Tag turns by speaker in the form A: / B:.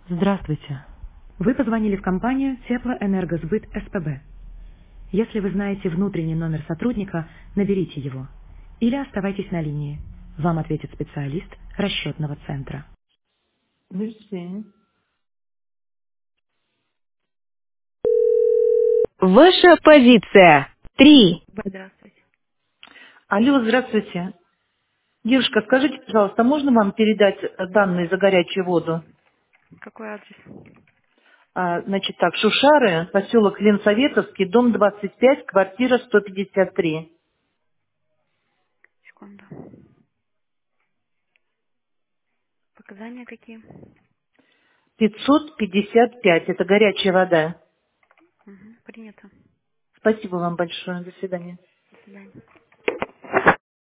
A: Здравствуйте. Вы позвонили в компанию Теплоэнергосбыт СПБ. Если вы знаете внутренний номер сотрудника, наберите его. Или оставайтесь на линии. Вам ответит специалист расчетного центра.
B: Merci.
C: Ваша позиция. 3.
A: Здравствуйте.
B: Алло, здравствуйте. Девушка, скажите, пожалуйста, можно вам передать данные за горячую воду?
A: Какой адрес?
B: Значит так, Шушары, поселок Ленсоветовский, дом 25, квартира 153.
A: Секунду. Показания какие?
B: 555, это горячая вода.
A: Принято.
B: Спасибо вам большое, до свидания.
A: До свидания.